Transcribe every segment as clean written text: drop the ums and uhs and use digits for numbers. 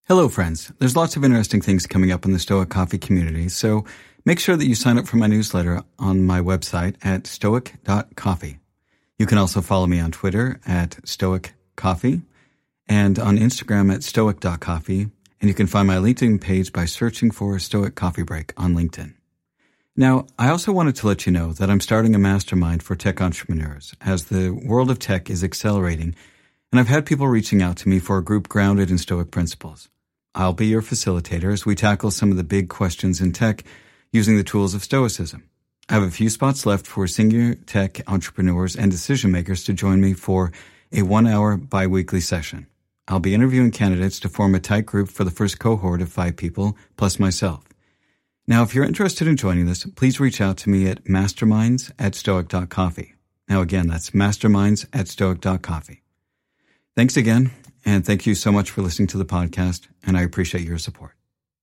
Hello, friends. There's lots of interesting things coming up in the Stoic Coffee community, so make sure that you sign up for my newsletter on my website at stoic.coffee. You can also follow me on Twitter at stoiccoffee and on Instagram at stoic.coffee, and you can find my LinkedIn page by searching for Stoic Coffee Break on LinkedIn. Now, I also wanted to let you know that I'm starting a mastermind for tech entrepreneurs as the world of tech is accelerating, and I've had people reaching out to me for a group grounded in Stoic principles. I'll be your facilitator as we tackle some of the big questions in tech using the tools of Stoicism. I have a few spots left for senior tech entrepreneurs and decision makers to join me for a 1-hour bi-weekly session. I'll be interviewing candidates to form a tight group for the first cohort of 5 people, plus myself. Now, if you're interested in joining this, please reach out to me at masterminds@stoic.coffee. Now, again, that's masterminds@stoic.coffee. Thanks again, and thank you so much for listening to the podcast, and I appreciate your support.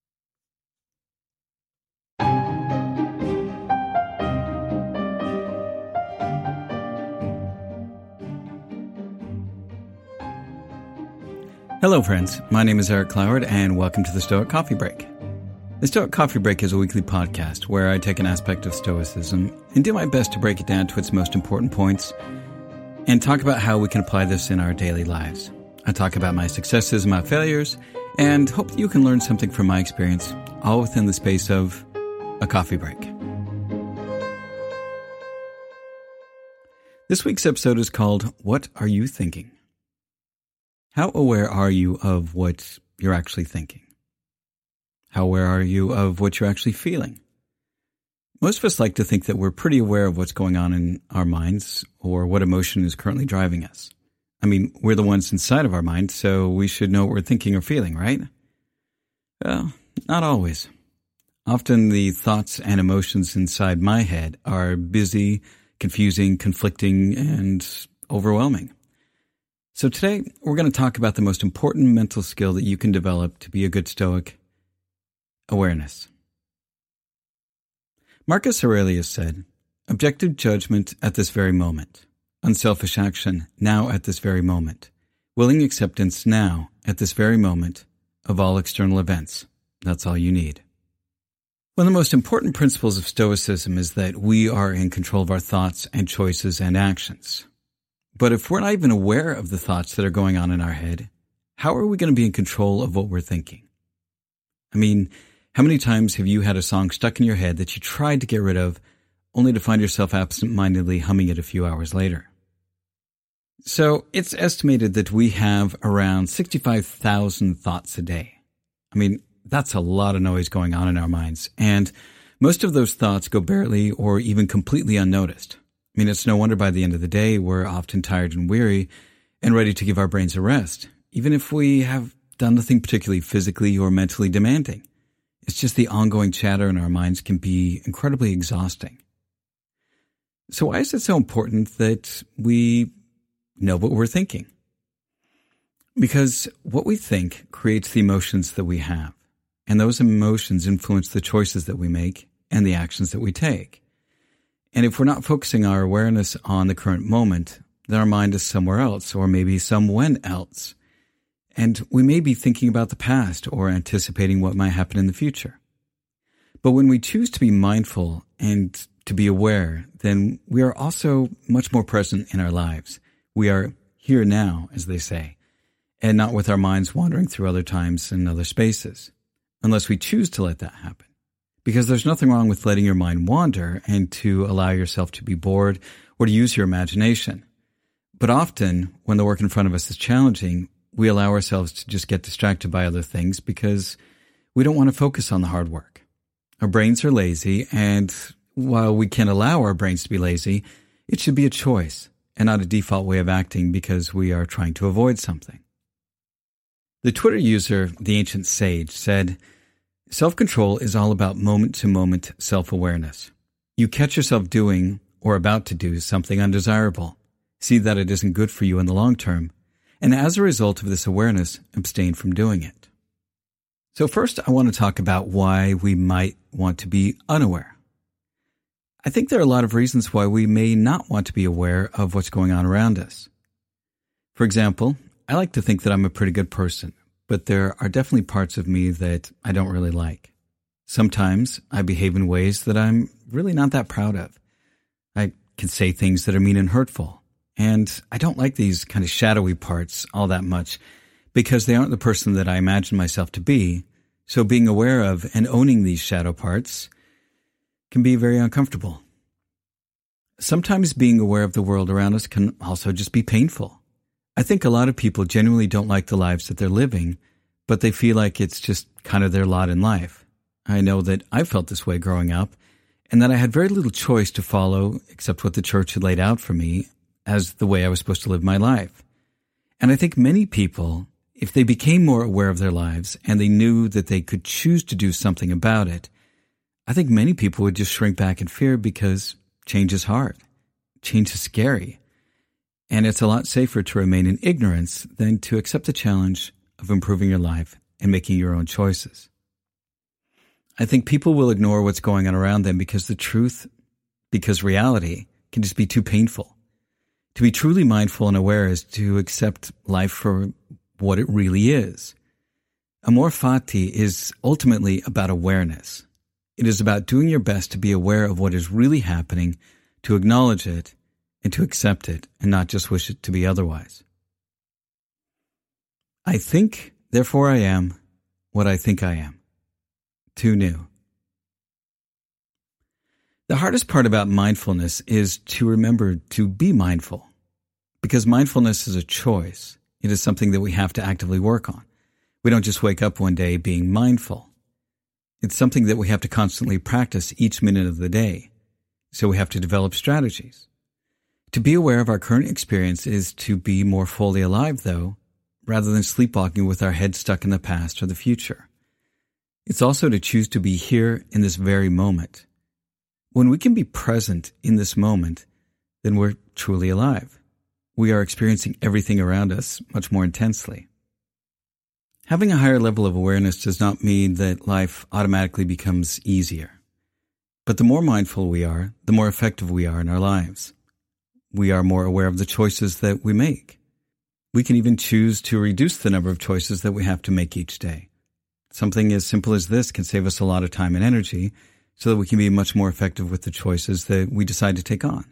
Hello, friends. My name is Eric Cloward, and welcome to the Stoic Coffee Break. The Stoic Coffee Break is a weekly podcast where I take an aspect of Stoicism and do my best to break it down to its most important points and talk about how we can apply this in our daily lives. I talk about my successes and my failures, and hope that you can learn something from my experience, all within the space of a coffee break. This week's episode is called, What Are You Thinking? How aware are you of what you're actually thinking? How aware are you of what you're actually feeling? Most of us like to think that we're pretty aware of what's going on in our minds or what emotion is currently driving us. I mean, we're the ones inside of our mind, so we should know what we're thinking or feeling, right? Well, not always. Often the thoughts and emotions inside my head are busy, confusing, conflicting, and overwhelming. So today, we're going to talk about the most important mental skill that you can develop to be a good Stoic: awareness. Marcus Aurelius said, "Objective judgment at this very moment. Unselfish action now at this very moment. Willing acceptance now at this very moment of all external events. That's all you need." One of the most important principles of Stoicism is that we are in control of our thoughts and choices and actions. But if we're not even aware of the thoughts that are going on in our head, how are we going to be in control of what we're thinking? I mean, how many times have you had a song stuck in your head that you tried to get rid of, only to find yourself absent-mindedly humming it a few hours later? So it's estimated that we have around 65,000 thoughts a day. I mean, that's a lot of noise going on in our minds, and most of those thoughts go barely or even completely unnoticed. I mean, it's no wonder by the end of the day we're often tired and weary and ready to give our brains a rest, even if we have done nothing particularly physically or mentally demanding. It's just the ongoing chatter in our minds can be incredibly exhausting. So why is it so important that we know what we're thinking? Because what we think creates the emotions that we have, and those emotions influence the choices that we make and the actions that we take. And if we're not focusing our awareness on the current moment, then our mind is somewhere else, or maybe somewhen else. And we may be thinking about the past or anticipating what might happen in the future. But when we choose to be mindful and to be aware, then we are also much more present in our lives. We are here now, as they say, and not with our minds wandering through other times and other spaces, unless we choose to let that happen. Because there's nothing wrong with letting your mind wander and to allow yourself to be bored or to use your imagination. But often, when the work in front of us is challenging, we allow ourselves to just get distracted by other things because we don't want to focus on the hard work. Our brains are lazy, and while we can allow our brains to be lazy, it should be a choice and not a default way of acting because we are trying to avoid something. The Twitter user, The Ancient Sage, said, "Self-control is all about moment-to-moment self-awareness. You catch yourself doing or about to do something undesirable, see that it isn't good for you in the long term, and as a result of this awareness, abstain from doing it." So first, I want to talk about why we might want to be unaware. I think there are a lot of reasons why we may not want to be aware of what's going on around us. For example, I like to think that I'm a pretty good person, but there are definitely parts of me that I don't really like. Sometimes I behave in ways that I'm really not that proud of. I can say things that are mean and hurtful, and I don't like these kind of shadowy parts all that much because they aren't the person that I imagine myself to be. So being aware of and owning these shadow parts can be very uncomfortable. Sometimes being aware of the world around us can also just be painful. I think a lot of people genuinely don't like the lives that they're living, but they feel like it's just kind of their lot in life. I know that I felt this way growing up, and that I had very little choice to follow except what the church had laid out for me as the way I was supposed to live my life. And I think many people, if they became more aware of their lives and they knew that they could choose to do something about it, I think many people would just shrink back in fear because change is hard. Change is scary. And it's a lot safer to remain in ignorance than to accept the challenge of improving your life and making your own choices. I think people will ignore what's going on around them because reality can just be too painful. To be truly mindful and aware is to accept life for what it really is. Amor Fati is ultimately about awareness. It is about doing your best to be aware of what is really happening, to acknowledge it, and to accept it, and not just wish it to be otherwise. I think, therefore I am what I think I am. Too new. The hardest part about mindfulness is to remember to be mindful, because mindfulness is a choice. It is something that we have to actively work on. We don't just wake up one day being mindful. It's something that we have to constantly practice each minute of the day. So we have to develop strategies. To be aware of our current experience is to be more fully alive, though, rather than sleepwalking with our head stuck in the past or the future. It's also to choose to be here in this very moment. When we can be present in this moment, then we're truly alive. We are experiencing everything around us much more intensely. Having a higher level of awareness does not mean that life automatically becomes easier. But the more mindful we are, the more effective we are in our lives. We are more aware of the choices that we make. We can even choose to reduce the number of choices that we have to make each day. Something as simple as this can save us a lot of time and energy so that we can be much more effective with the choices that we decide to take on.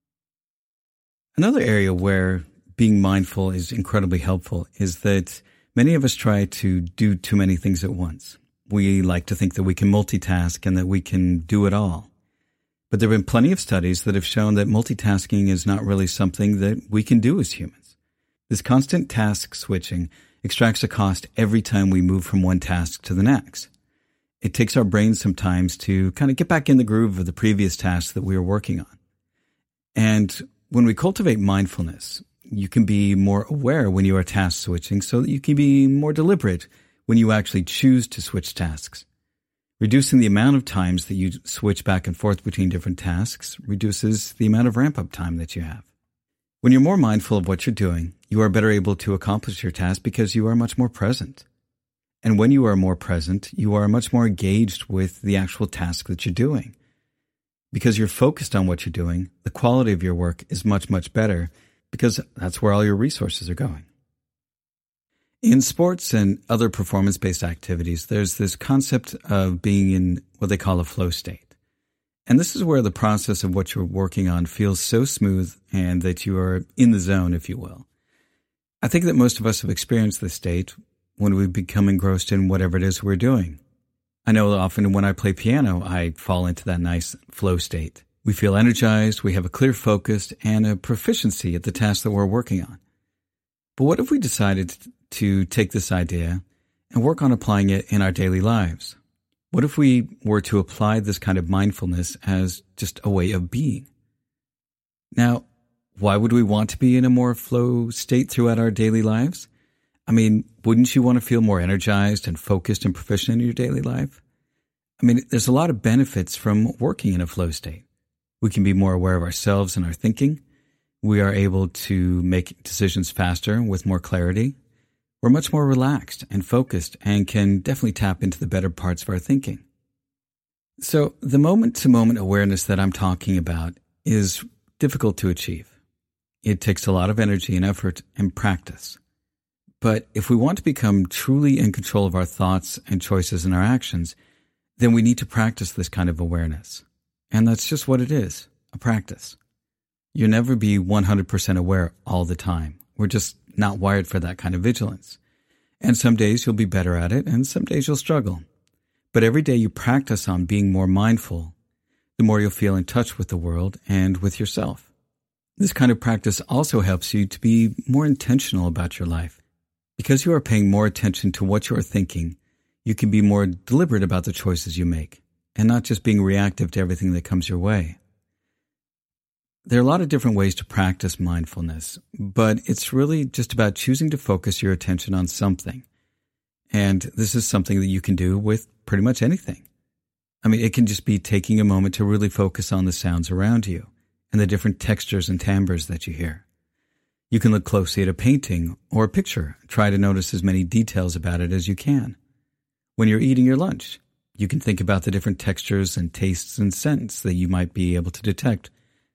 Another area where being mindful is incredibly helpful is that many of us try to do too many things at once. We like to think that we can multitask and that we can do it all. But there have been plenty of studies that have shown that multitasking is not really something that we can do as humans. This constant task switching extracts a cost every time we move from one task to the next. It takes our brains sometimes to kind of get back in the groove of the previous task that we were working on. And when we cultivate mindfulness, you can be more aware when you are task switching so that you can be more deliberate when you actually choose to switch tasks. Reducing the amount of times that you switch back and forth between different tasks reduces the amount of ramp-up time that you have. When you're more mindful of what you're doing, you are better able to accomplish your task because you are much more present. And when you are more present, you are much more engaged with the actual task that you're doing. Because you're focused on what you're doing, the quality of your work is much, much better because that's where all your resources are going. In sports and other performance-based activities, there's this concept of being in what they call a flow state. And this is where the process of what you're working on feels so smooth and that you are in the zone, if you will. I think that most of us have experienced this state when we become engrossed in whatever it is we're doing. I know that often when I play piano, I fall into that nice flow state. We feel energized, we have a clear focus, and a proficiency at the task that we're working on. But what if we decided to take this idea and work on applying it in our daily lives? What if we were to apply this kind of mindfulness as just a way of being? Now, why would we want to be in a more flow state throughout our daily lives? I mean, wouldn't you want to feel more energized and focused and proficient in your daily life? I mean, there's a lot of benefits from working in a flow state. We can be more aware of ourselves and our thinking. We are able to make decisions faster with more clarity. We're much more relaxed and focused and can definitely tap into the better parts of our thinking. So the moment-to-moment awareness that I'm talking about is difficult to achieve. It takes a lot of energy and effort and practice. But if we want to become truly in control of our thoughts and choices and our actions, then we need to practice this kind of awareness. And that's just what it is, a practice. You'll never be 100% aware all the time. We're just not wired for that kind of vigilance. And some days you'll be better at it, and some days you'll struggle. But every day you practice on being more mindful, the more you'll feel in touch with the world and with yourself. This kind of practice also helps you to be more intentional about your life. Because you are paying more attention to what you are thinking, you can be more deliberate about the choices you make, and not just being reactive to everything that comes your way. There are a lot of different ways to practice mindfulness, but it's really just about choosing to focus your attention on something. And this is something that you can do with pretty much anything. I mean, it can just be taking a moment to really focus on the sounds around you and the different textures and timbres that you hear. You can look closely at a painting or a picture. Try to notice as many details about it as you can. When you're eating your lunch, you can think about the different textures and tastes and scents that you might be able to detect.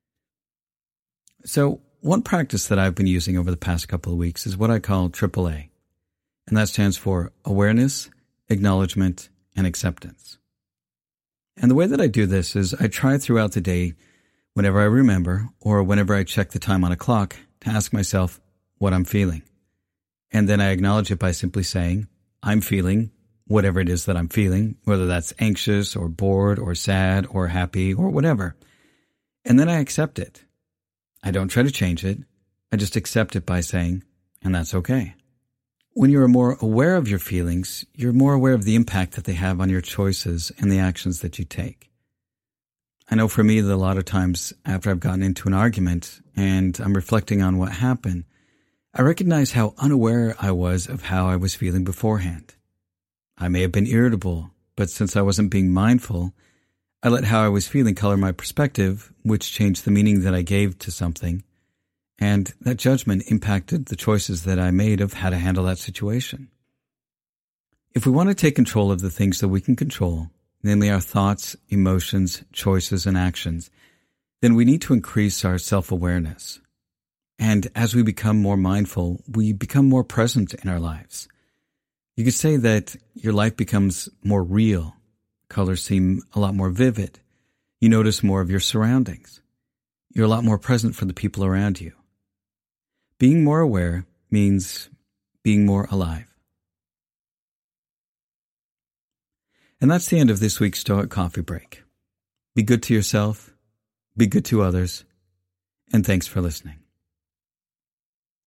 So, one practice that I've been using over the past couple of weeks is what I call AAA. And that stands for awareness, acknowledgement, and acceptance. And the way that I do this is I try throughout the day, whenever I remember or whenever I check the time on a clock, to ask myself what I'm feeling. And then I acknowledge it by simply saying, I'm feeling whatever it is that I'm feeling, whether that's anxious or bored or sad or happy or whatever. And then I accept it. I don't try to change it. I just accept it by saying, and that's okay. When you're more aware of your feelings, you're more aware of the impact that they have on your choices and the actions that you take. I know for me that a lot of times after I've gotten into an argument and I'm reflecting on what happened, I recognize how unaware I was of how I was feeling beforehand. I may have been irritable, but since I wasn't being mindful, I let how I was feeling color my perspective, which changed the meaning that I gave to something, and that judgment impacted the choices that I made of how to handle that situation. If we want to take control of the things that we can control, namely our thoughts, emotions, choices, and actions, then we need to increase our self-awareness. And as we become more mindful, we become more present in our lives. You could say that your life becomes more real. Colors seem a lot more vivid. You notice more of your surroundings. You're a lot more present for the people around you. Being more aware means being more alive. And that's the end of this week's Stoic Coffee Break. Be good to yourself, be good to others, and thanks for listening.